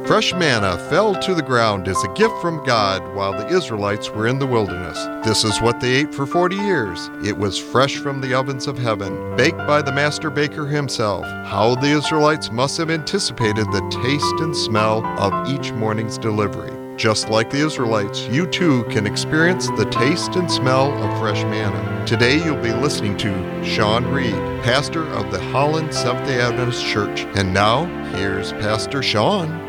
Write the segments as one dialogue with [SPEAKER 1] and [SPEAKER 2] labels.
[SPEAKER 1] Fresh manna fell to the ground as a gift from God while the Israelites were in the wilderness. This is what they ate for 40 years. It was fresh from the ovens of heaven, baked by the master baker himself. How the Israelites must have anticipated the taste and smell of each morning's delivery. Just like the Israelites, you too can experience the taste and smell of fresh manna. Today you'll be listening to Sean Reed, pastor of the Holland Seventh-day Adventist Church. And now, here's Pastor Sean.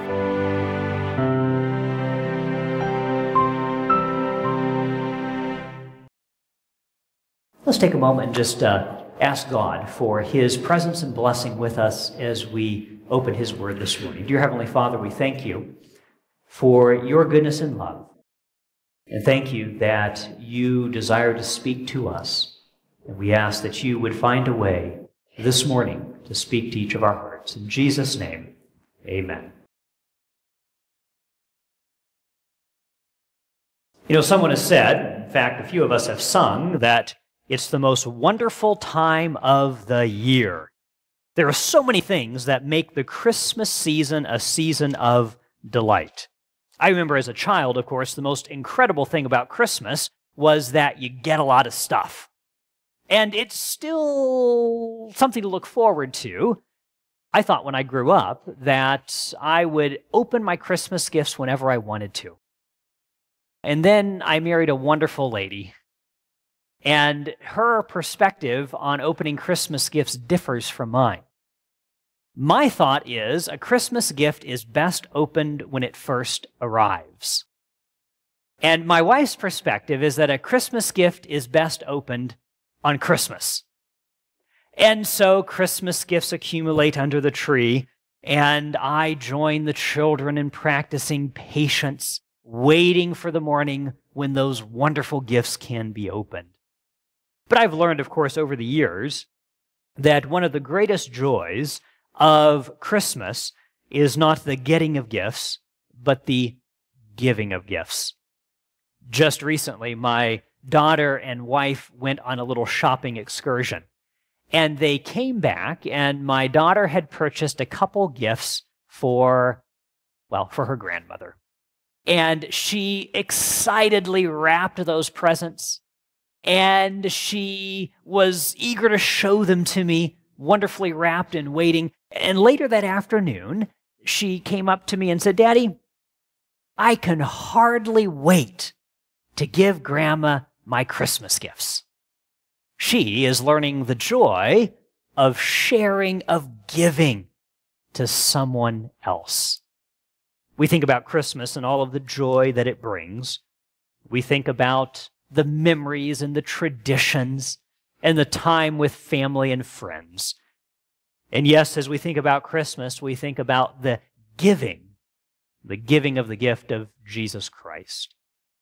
[SPEAKER 2] Let's take a moment and just ask God for His presence and blessing with us as we open His Word this morning. Dear Heavenly Father, we thank You for Your goodness and love. And thank You that You desire to speak to us. And we ask that You would find a way this morning to speak to each of our hearts. In Jesus' name, amen. You know, someone has said, in fact, a few of us have sung, that it's the most wonderful time of the year. There are so many things that make the Christmas season a season of delight. I remember as a child, of course, the most incredible thing about Christmas was that you get a lot of stuff. And it's still something to look forward to. I thought when I grew up that I would open my Christmas gifts whenever I wanted to. And then I married a wonderful lady. And her perspective on opening Christmas gifts differs from mine. My thought is a Christmas gift is best opened when it first arrives. And my wife's perspective is that a Christmas gift is best opened on Christmas. And so Christmas gifts accumulate under the tree, and I join the children in practicing patience, waiting for the morning when those wonderful gifts can be opened. But I've learned, of course, over the years that one of the greatest joys of Christmas is not the getting of gifts, but the giving of gifts. Just recently, my daughter and wife went on a little shopping excursion, and they came back, and my daughter had purchased a couple gifts for her grandmother. And she excitedly wrapped those presents, and she was eager to show them to me, wonderfully wrapped and waiting. And later that afternoon, she came up to me and said, "Daddy, I can hardly wait to give Grandma my Christmas gifts." She is learning the joy of sharing, of giving to someone else. We think about Christmas and all of the joy that it brings. We think about the memories and the traditions and the time with family and friends. And yes, as we think about Christmas, we think about the giving of the gift of Jesus Christ.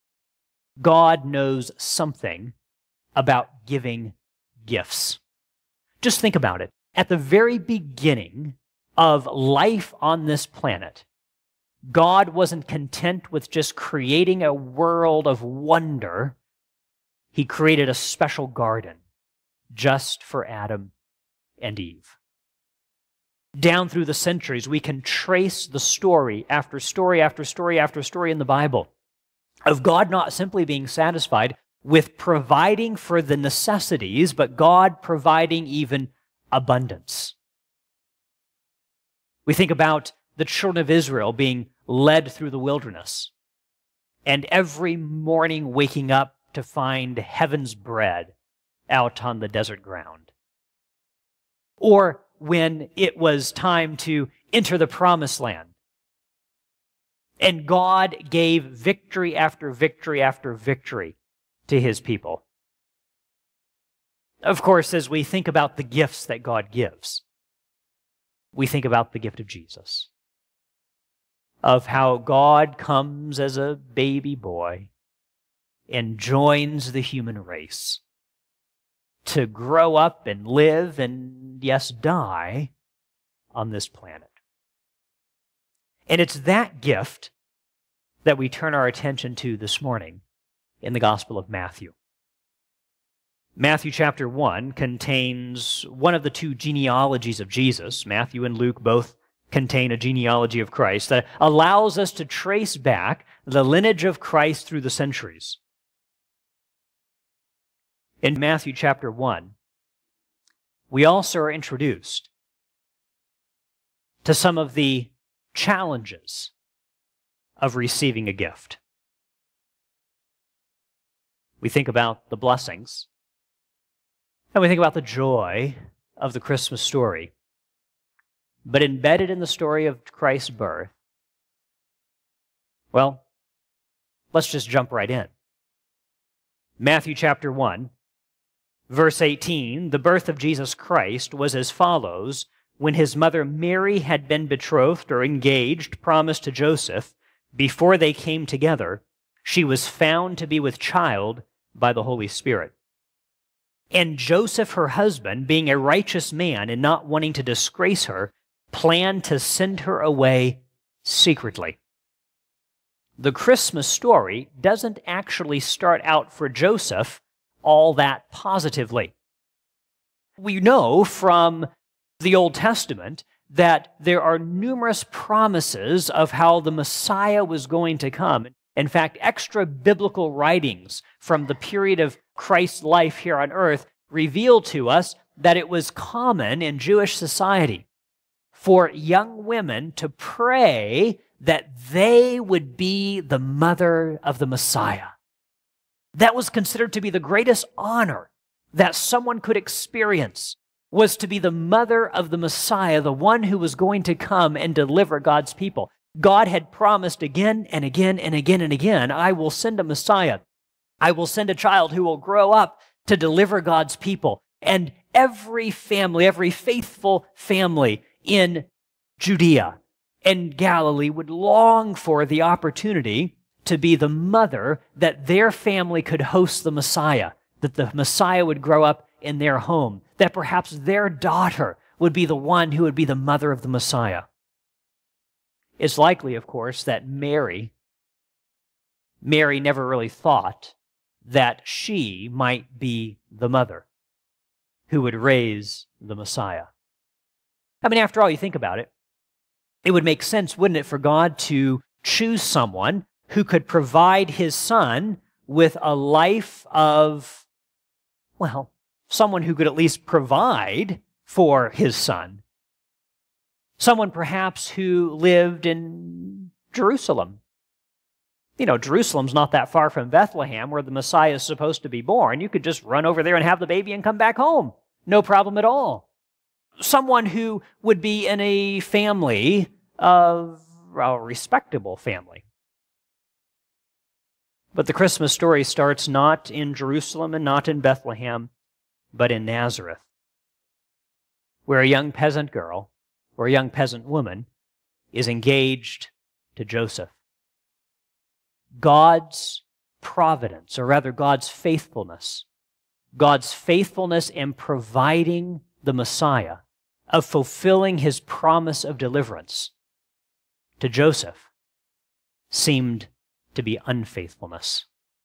[SPEAKER 2] God knows something about giving gifts. Just think about it. At the very beginning of life on this planet, God wasn't content with just creating a world of wonder. He created a special garden just for Adam and Eve. Down through the centuries, we can trace the story after story after story after story in the Bible of God not simply being satisfied with providing for the necessities, but God providing even abundance. We think about the children of Israel being led through the wilderness, and every morning waking up to find heaven's bread out on the desert ground. Or when it was time to enter the promised land, and God gave victory after victory after victory to His people. Of course, as we think about the gifts that God gives, we think about the gift of Jesus, of how God comes as a baby boy and joins the human race to grow up and live and, yes, die on this planet. And it's that gift that we turn our attention to this morning in the Gospel of Matthew. Matthew chapter 1 contains one of the two genealogies of Jesus. Matthew and Luke both contain a genealogy of Christ that allows us to trace back the lineage of Christ through the centuries. In Matthew chapter 1, we also are introduced to some of the challenges of receiving a gift. We think about the blessings, and we think about the joy of the Christmas story. But embedded in the story of Christ's birth, well, let's just jump right in. Matthew chapter 1, verse 18, the birth of Jesus Christ was as follows. When his mother Mary had been betrothed or engaged, promised to Joseph, before they came together, she was found to be with child by the Holy Spirit. And Joseph, her husband, being a righteous man and not wanting to disgrace her, planned to send her away secretly. The Christmas story doesn't actually start out for Joseph all that positively. We know from the Old Testament that there are numerous promises of how the Messiah was going to come. In fact, extra biblical writings from the period of Christ's life here on earth reveal to us that it was common in Jewish society for young women to pray that they would be the mother of the Messiah. That was considered to be the greatest honor that someone could experience, was to be the mother of the Messiah, the one who was going to come and deliver God's people. God had promised again and again and again and again, I will send a Messiah. I will send a child who will grow up to deliver God's people. And every family, every faithful family in Judea and Galilee would long for the opportunity to be the mother that their family could host the Messiah, that the Messiah would grow up in their home, that perhaps their daughter would be the one who would be the mother of the Messiah. It's likely, of course, that Mary never really thought that she might be the mother who would raise the Messiah. I mean, after all, you think about it, it would make sense, wouldn't it, for God to choose someone who could provide his son with a life of, well, someone who could at least provide for his son. Someone perhaps who lived in Jerusalem. You know, Jerusalem's not that far from Bethlehem, where the Messiah is supposed to be born. You could just run over there and have the baby and come back home. No problem at all. Someone who would be in a family of a respectable family. But the Christmas story starts not in Jerusalem and not in Bethlehem, but in Nazareth, where a young peasant girl or a young peasant woman is engaged to Joseph. God's providence, or rather God's faithfulness in providing the Messiah, of fulfilling his promise of deliverance to Joseph, seemed to be unfaithfulness.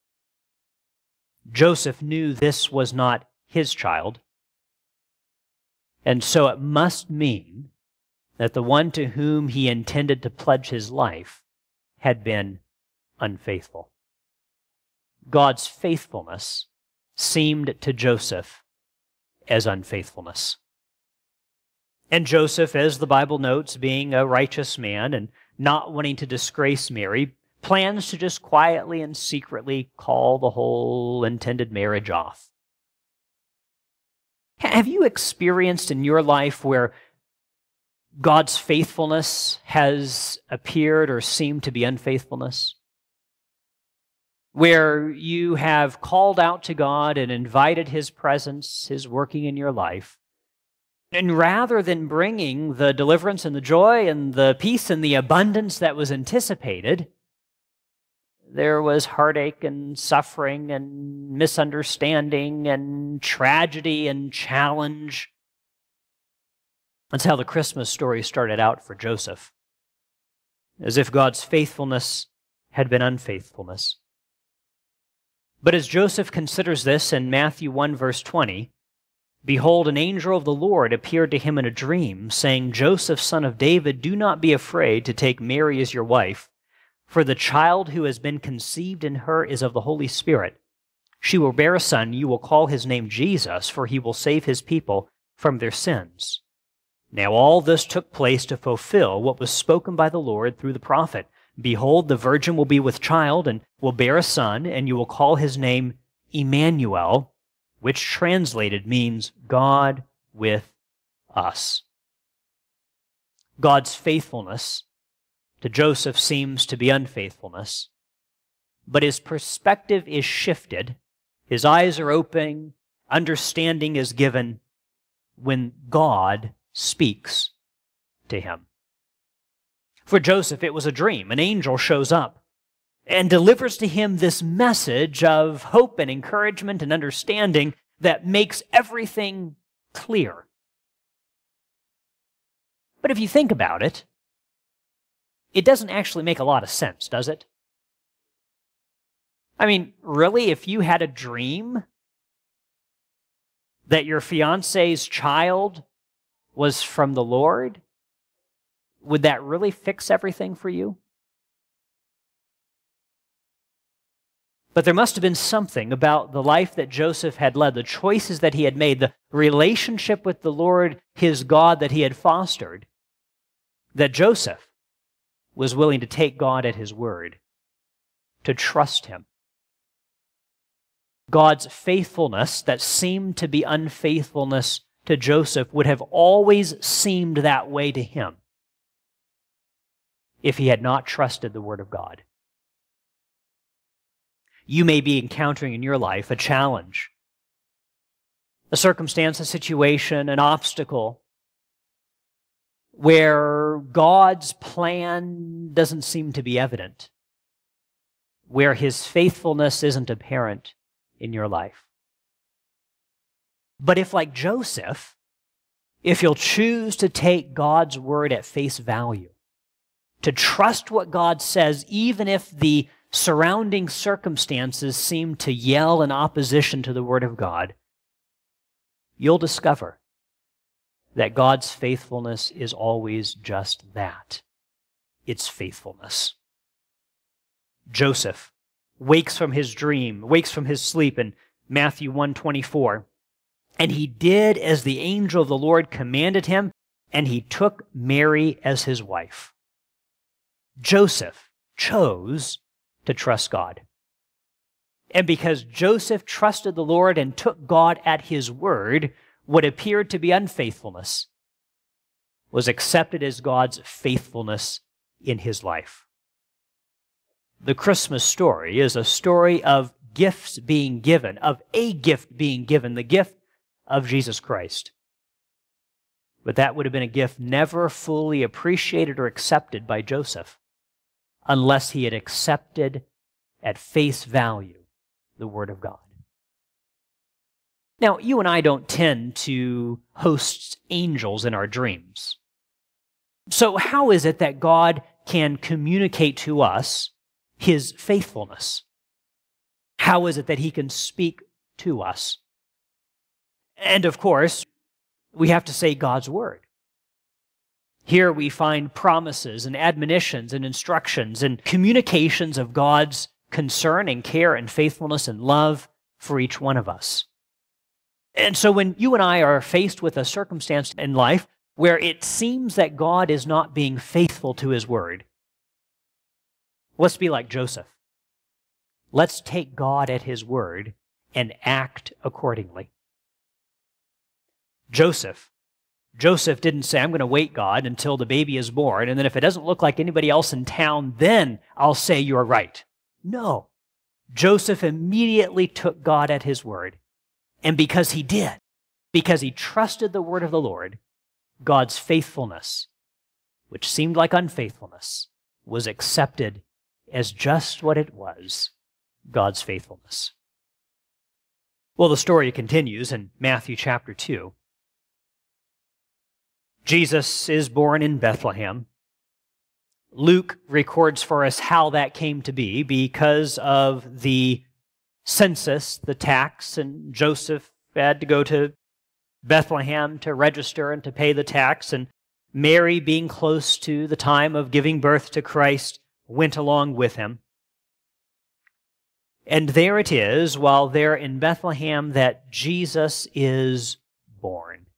[SPEAKER 2] Joseph knew this was not his child, and so it must mean that the one to whom he intended to pledge his life had been unfaithful. God's faithfulness seemed to Joseph as unfaithfulness. And Joseph, as the Bible notes, being a righteous man and not wanting to disgrace Mary, plans to just quietly and secretly call the whole intended marriage off. Have you experienced in your life where God's faithfulness has appeared or seemed to be unfaithfulness? Where you have called out to God and invited his presence, his working in your life, and rather than bringing the deliverance and the joy and the peace and the abundance that was anticipated, there was heartache and suffering and misunderstanding and tragedy and challenge. That's how the Christmas story started out for Joseph, as if God's faithfulness had been unfaithfulness. But as Joseph considers this in Matthew 1, verse 20, Behold, an angel of the Lord appeared to him in a dream, saying, Joseph, son of David, do not be afraid to take Mary as your wife, for the child who has been conceived in her is of the Holy Spirit. She will bear a son, you will call his name Jesus, for he will save his people from their sins. Now all this took place to fulfill what was spoken by the Lord through the prophet. Behold, the virgin will be with child and will bear a son, and you will call his name Emmanuel, which translated means God with us. God's faithfulness to Joseph seems to be unfaithfulness, but his perspective is shifted, his eyes are open, understanding is given when God speaks to him. For Joseph, it was a dream. An angel shows up and delivers to him this message of hope and encouragement and understanding that makes everything clear. But if you think about it, it doesn't actually make a lot of sense, does it? I mean, really, if you had a dream that your fiance's child was from the Lord, would that really fix everything for you? But there must have been something about the life that Joseph had led, the choices that he had made, the relationship with the Lord, his God, that he had fostered, that Joseph was willing to take God at his word, to trust him. God's faithfulness that seemed to be unfaithfulness to Joseph would have always seemed that way to him if he had not trusted the word of God. You may be encountering in your life a challenge, a circumstance, a situation, an obstacle where God's plan doesn't seem to be evident, where his faithfulness isn't apparent in your life. But if, like Joseph, if you'll choose to take God's word at face value, to trust what God says, even if the surrounding circumstances seem to yell in opposition to the word of God, you'll discover that God's faithfulness is always just that. It's faithfulness. Joseph wakes from his dream, wakes from his sleep in Matthew 1:24. And he did as the angel of the Lord commanded him, and he took Mary as his wife. Joseph chose to trust God. And because Joseph trusted the Lord and took God at his word, what appeared to be unfaithfulness was accepted as God's faithfulness in his life. The Christmas story is a story of gifts being given, of a gift being given, the gift of Jesus Christ. But that would have been a gift never fully appreciated or accepted by Joseph unless he had accepted at face value the Word of God. Now, you and I don't tend to host angels in our dreams. So how is it that God can communicate to us his faithfulness? How is it that he can speak to us? And of course, we have to say God's word. Here we find promises and admonitions and instructions and communications of God's concern and care and faithfulness and love for each one of us. And so when you and I are faced with a circumstance in life where it seems that God is not being faithful to his word, let's be like Joseph. Let's take God at his word and act accordingly. Joseph didn't say, I'm going to wait, God, until the baby is born, and then if it doesn't look like anybody else in town, then I'll say you're right. No. Joseph immediately took God at his word. And because he did, because he trusted the word of the Lord, God's faithfulness, which seemed like unfaithfulness, was accepted as just what it was, God's faithfulness. Well, the story continues in Matthew chapter 2. Jesus is born in Bethlehem. Luke records for us how that came to be because of the census, the tax, and Joseph had to go to Bethlehem to register and to pay the tax, and Mary, being close to the time of giving birth to Christ, went along with him. And there it is, while they're in Bethlehem, that Jesus is born.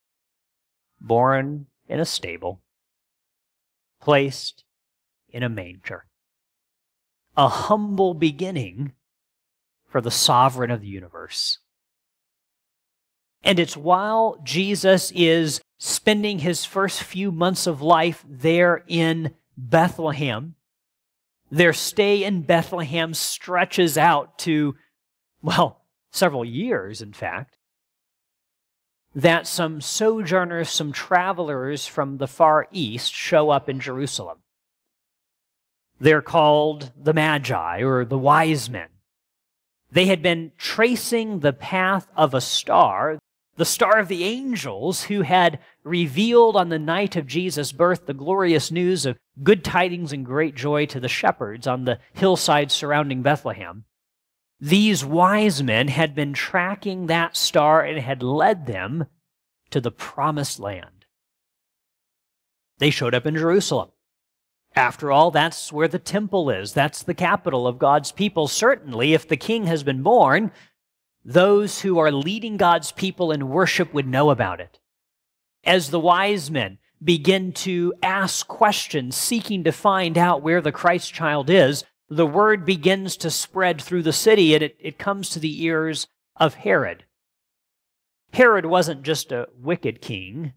[SPEAKER 2] Born in a stable, placed in a manger. A humble beginning for the sovereign of the universe. And it's while Jesus is spending his first few months of life there in Bethlehem. Their stay in Bethlehem stretches out to, well, several years, in fact, that some sojourners, some travelers from the Far East show up in Jerusalem. They're called the Magi, or the wise men. They had been tracing the path of a star, the star of the angels, who had revealed on the night of Jesus' birth the glorious news of good tidings and great joy to the shepherds on the hillside surrounding Bethlehem. These wise men had been tracking that star and had led them to the promised land. They showed up in Jerusalem. After all, that's where the temple is. That's the capital of God's people. Certainly, if the king has been born, those who are leading God's people in worship would know about it. As the wise men begin to ask questions, seeking to find out where the Christ child is, the word begins to spread through the city, and it comes to the ears of Herod. Herod wasn't just a wicked king.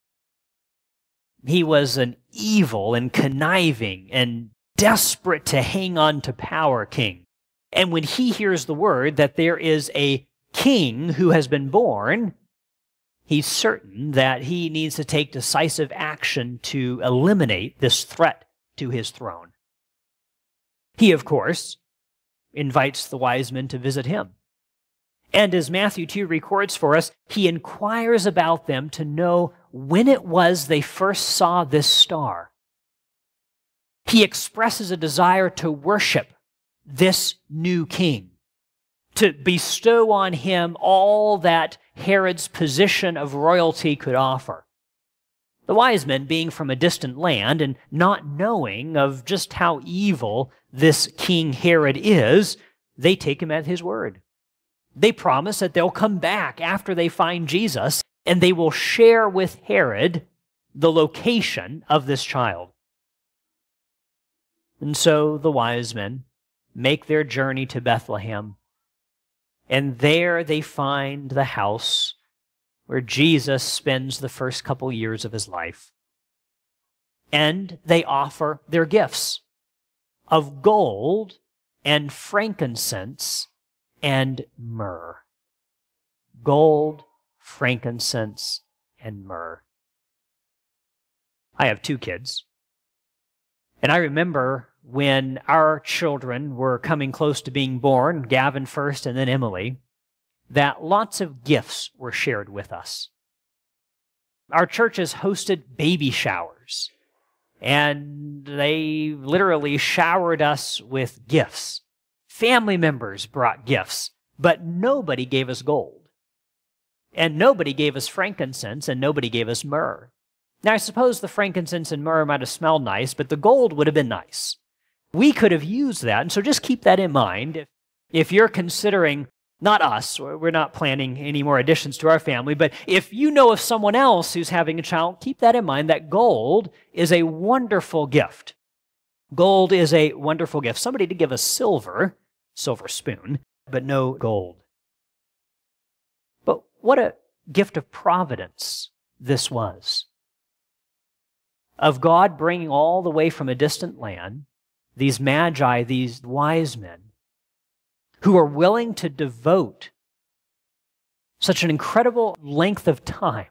[SPEAKER 2] He was an evil and conniving and desperate to hang on to power king. And when he hears the word that there is a king who has been born, he's certain that he needs to take decisive action to eliminate this threat to his throne. He, of course, invites the wise men to visit him. And as Matthew 2 records for us, he inquires about them to know when it was they first saw this star. He expresses a desire to worship this new king, to bestow on him all that Herod's position of royalty could offer. The wise men, being from a distant land and not knowing of just how evil this King Herod is, they take him at his word. They promise that they'll come back after they find Jesus, and they will share with Herod the location of this child. And so the wise men make their journey to Bethlehem, and there they find the house where Jesus spends the first couple years of his life. And they offer their gifts of gold and frankincense and myrrh. Gold, frankincense, and myrrh. I have 2 kids. And I remember when our children were coming close to being born, Gavin first and then Emily, that lots of gifts were shared with us. Our churches hosted baby showers, and they literally showered us with gifts. Family members brought gifts, but nobody gave us gold. And nobody gave us frankincense, and nobody gave us myrrh. Now, I suppose the frankincense and myrrh might have smelled nice, but the gold would have been nice. We could have used that, and so just keep that in mind. If you're considering, not us, we're not planning any more additions to our family, but if you know of someone else who's having a child, keep that in mind, that gold is a wonderful gift. Gold is a wonderful gift. Somebody did give us silver spoon, but no gold. But what a gift of providence this was. Of God bringing all the way from a distant land these magi, these wise men, who are willing to devote such an incredible length of time,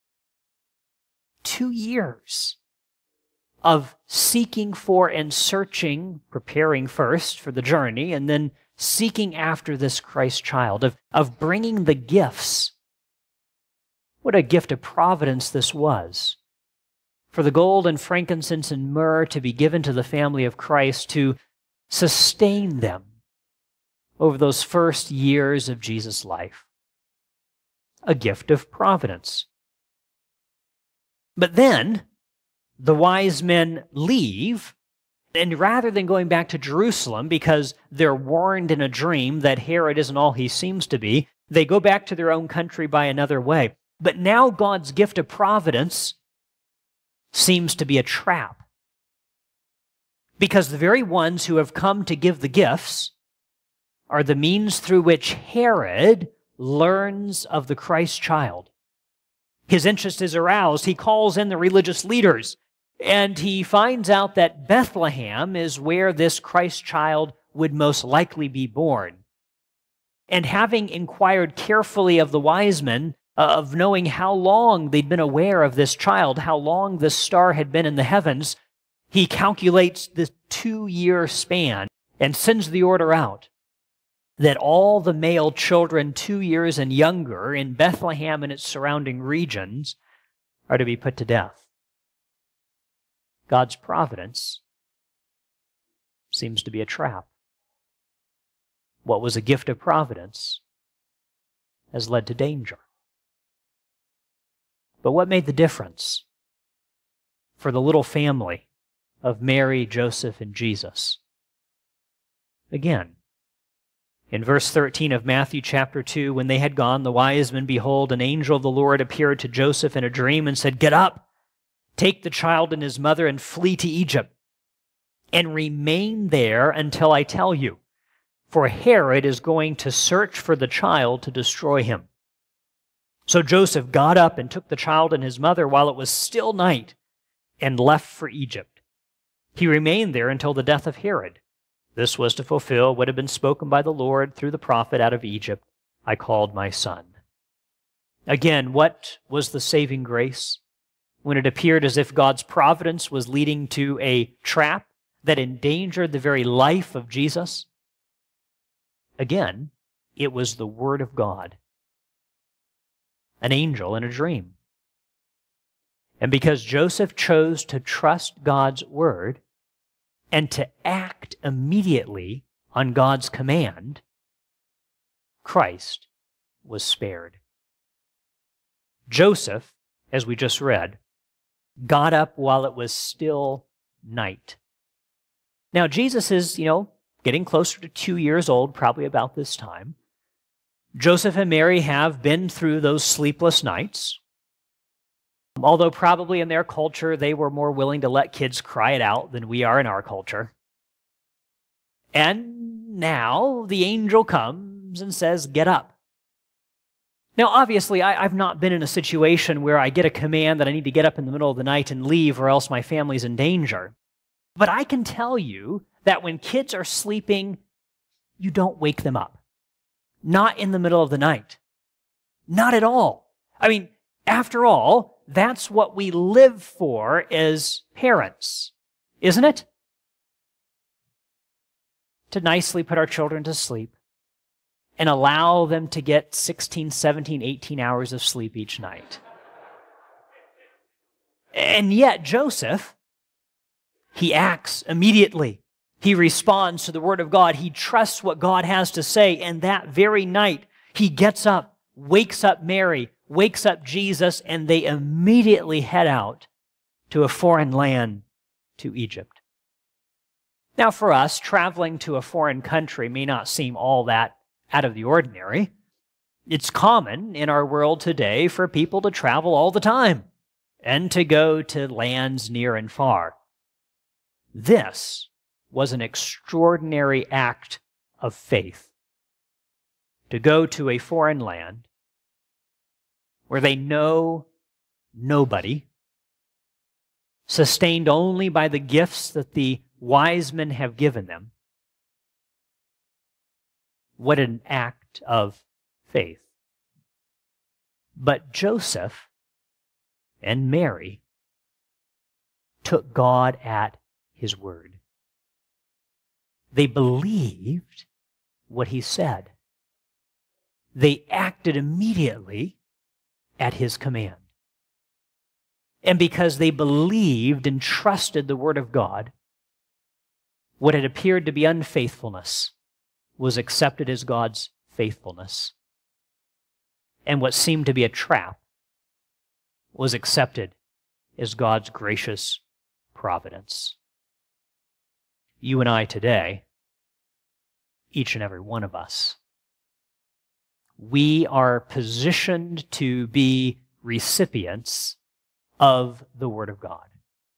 [SPEAKER 2] 2 years of seeking for and searching, preparing first for the journey, and then seeking after this Christ child, of bringing the gifts. What a gift of providence this was. For the gold and frankincense and myrrh to be given to the family of Christ to sustain them over those first years of Jesus' life. a gift of providence. But then the wise men leave, and rather than going back to Jerusalem because they're warned in a dream that Herod isn't all he seems to be, they go back to their own country by another way. But now God's gift of providence seems to be a trap. Because the very ones who have come to give the gifts are the means through which Herod learns of the Christ child. His interest is aroused. He calls in the religious leaders, and he finds out that Bethlehem is where this Christ child would most likely be born. And having inquired carefully of the wise men, of knowing how long they'd been aware of this child, how long this star had been in the heavens, he calculates the 2-year span and sends the order out that all the male children 2 years and younger in Bethlehem and its surrounding regions are to be put to death. God's providence seems to be a trap. What was a gift of providence has led to danger. But what made the difference for the little family of Mary, Joseph, and Jesus? Again, in verse 13 of Matthew chapter 2, when they had gone, the wise men, behold, an angel of the Lord appeared to Joseph in a dream and said, "Get up, take the child and his mother and flee to Egypt, and remain there until I tell you, for Herod is going to search for the child to destroy him." So Joseph got up and took the child and his mother while it was still night and left for Egypt. He remained there until the death of Herod. This was to fulfill what had been spoken by the Lord through the prophet, "Out of Egypt I called my son." Again, what was the saving grace? When it appeared as if God's providence was leading to a trap that endangered the very life of Jesus? Again, it was the Word of God. An angel in a dream. And because Joseph chose to trust God's word and to act immediately on God's command, Christ was spared. Joseph, as we just read, got up while it was still night. Now, Jesus is, getting closer to 2 years old, probably about this time. Joseph and Mary have been through those sleepless nights, although probably in their culture they were more willing to let kids cry it out than we are in our culture. And now the angel comes and says, "Get up." Now, obviously, I've not been in a situation where I get a command that I need to get up in the middle of the night and leave or else my family's in danger. But I can tell you that when kids are sleeping, you don't wake them up. Not in the middle of the night. Not at all. I mean, after all, that's what we live for as parents, isn't it? To nicely put our children to sleep and allow them to get 16, 17, 18 hours of sleep each night. And yet, Joseph, he acts immediately. He responds to the word of God. He trusts what God has to say. And that very night, he gets up, wakes up Mary, wakes up Jesus, and they immediately head out to a foreign land, to Egypt. Now, for us, traveling to a foreign country may not seem all that out of the ordinary. It's common in our world today for people to travel all the time and to go to lands near and far. This was an extraordinary act of faith. To go to a foreign land where they know nobody, sustained only by the gifts that the wise men have given them. What an act of faith. But Joseph and Mary took God at his word. They believed what he said. They acted immediately at his command. And because they believed and trusted the word of God, what had appeared to be unfaithfulness was accepted as God's faithfulness. and what seemed to be a trap was accepted as God's gracious providence. You and I today, each and every one of us, we are positioned to be recipients of the Word of God.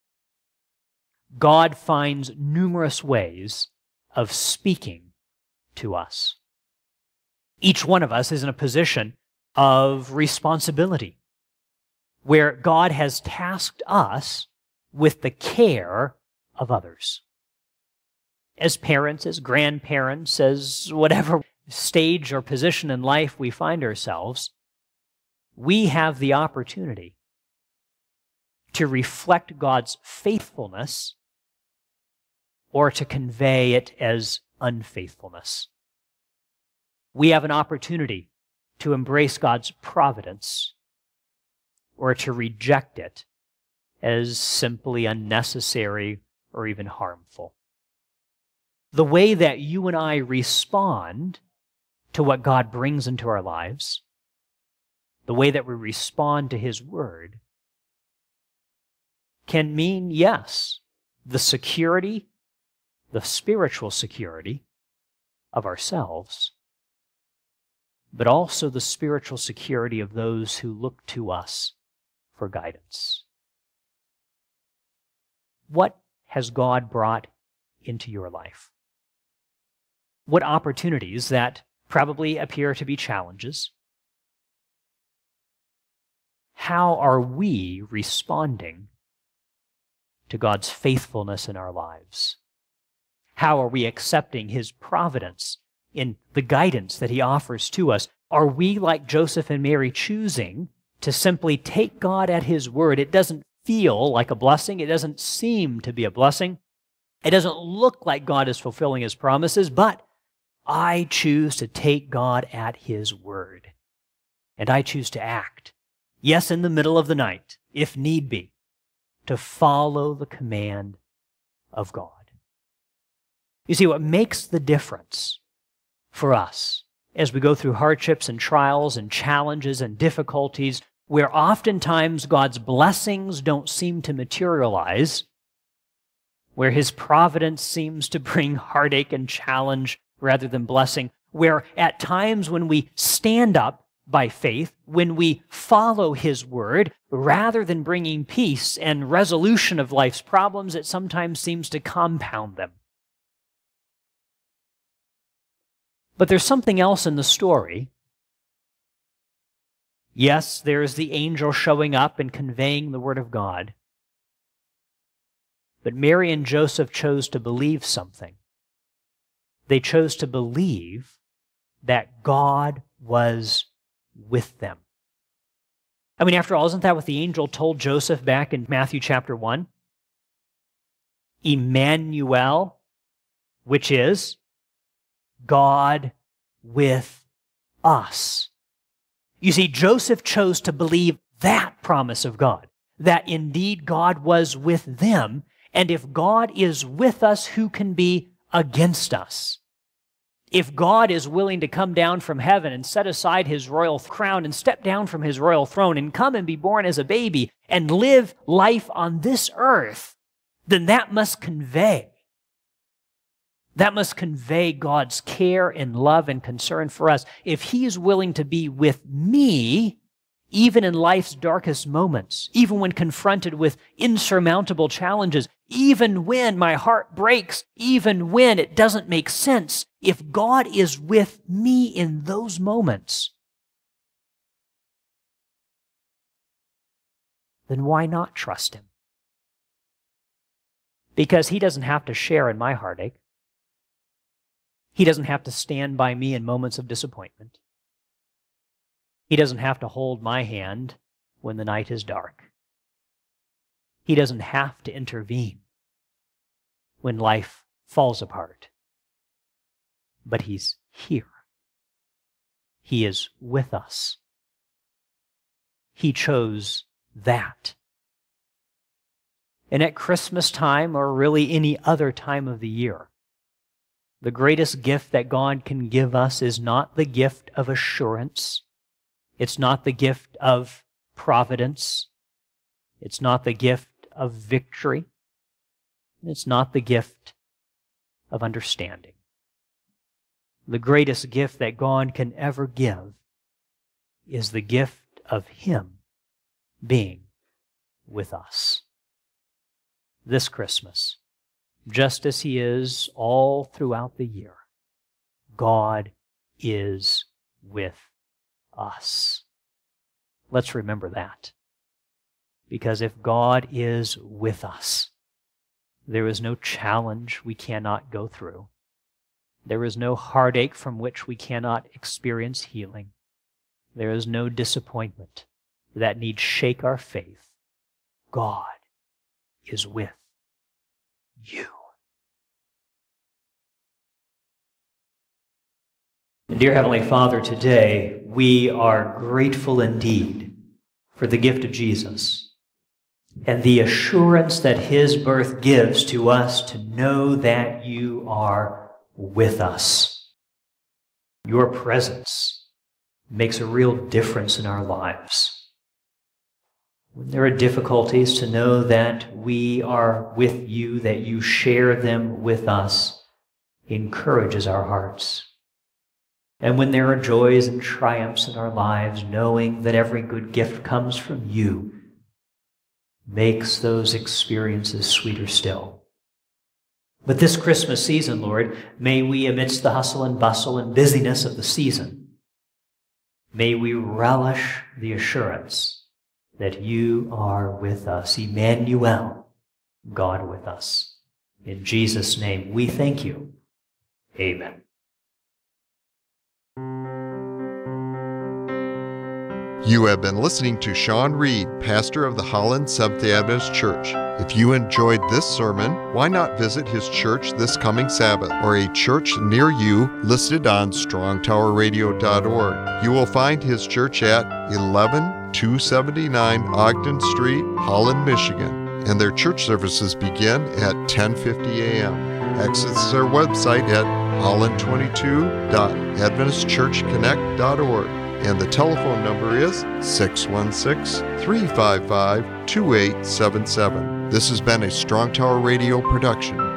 [SPEAKER 2] God finds numerous ways of speaking to us. Each one of us is in a position of responsibility where God has tasked us with the care of others. As parents, as grandparents, as whatever stage or position in life we find ourselves, we have the opportunity to reflect God's faithfulness or to convey it as unfaithfulness. We have an opportunity to embrace God's providence or to reject it as simply unnecessary or even harmful. The way that you and I respond to what God brings into our lives, the way that we respond to His Word, can mean, yes, the security, the spiritual security of ourselves, but also the spiritual security of those who look to us for guidance. What has God brought into your life? What opportunities that probably appear to be challenges? How are we responding to God's faithfulness in our lives? How are we accepting His providence in the guidance that He offers to us? Are we, like Joseph and Mary, choosing to simply take God at His word? It doesn't feel like a blessing. It doesn't seem to be a blessing. It doesn't look like God is fulfilling His promises, but I choose to take God at His word. And I choose to act, yes, in the middle of the night, if need be, to follow the command of God. You see, what makes the difference for us as we go through hardships and trials and challenges and difficulties where oftentimes God's blessings don't seem to materialize, where His providence seems to bring heartache and challenge rather than blessing, where at times when we stand up by faith, when we follow His word, rather than bringing peace and resolution of life's problems, it sometimes seems to compound them. But there's something else in the story. Yes, there's the angel showing up and conveying the word of God. But Mary and Joseph chose to believe something. They chose to believe that God was with them. I mean, after all, isn't that what the angel told Joseph back in Matthew chapter 1? Emmanuel, which is God with us. You see, Joseph chose to believe that promise of God, that indeed God was with them, and if God is with us, who can be against us? If God is willing to come down from heaven and set aside His royal crown and step down from His royal throne and come and be born as a baby and live life on this earth, then that must convey God's care and love and concern for us. If He is willing to be with me, even in life's darkest moments, even when confronted with insurmountable challenges, even when my heart breaks, even when it doesn't make sense, if God is with me in those moments, then why not trust Him? Because He doesn't have to share in my heartache. He doesn't have to stand by me in moments of disappointment. He doesn't have to hold my hand when the night is dark. He doesn't have to intervene when life falls apart. But He's here. He is with us. He chose that. And at Christmas time, or really any other time of the year, the greatest gift that God can give us is not the gift of assurance. It's not the gift of providence. It's not the gift of victory. It's not the gift of understanding. The greatest gift that God can ever give is the gift of Him being with us. This Christmas, just as He is all throughout the year, God is with us. Let's remember that. Because if God is with us, there is no challenge we cannot go through. There is no heartache from which we cannot experience healing. There is no disappointment that need shake our faith. God is with you. Dear Heavenly Father, today we are grateful indeed for the gift of Jesus and the assurance that His birth gives to us to know that you are with us. Your presence makes a real difference in our lives. When there are difficulties, to know that we are with you, that you share them with us, encourages our hearts. And when there are joys and triumphs in our lives, knowing that every good gift comes from you, makes those experiences sweeter still. But this Christmas season, Lord, may we, amidst the hustle and bustle and busyness of the season, may we relish the assurance that you are with us, Emmanuel, God with us. In Jesus' name, we thank you. Amen.
[SPEAKER 1] You have been listening to Sean Reed, pastor of the Holland Seventh-day Adventist Church. If you enjoyed this sermon, why not visit his church this coming Sabbath or a church near you listed on strongtowerradio.org. You will find his church at 11279 Ogden Street, Holland, Michigan, and their church services begin at 10:50 a.m. Access their website at holland22.adventistchurchconnect.org. And the telephone number is 616-355-2877. This has been a Strong Tower Radio production.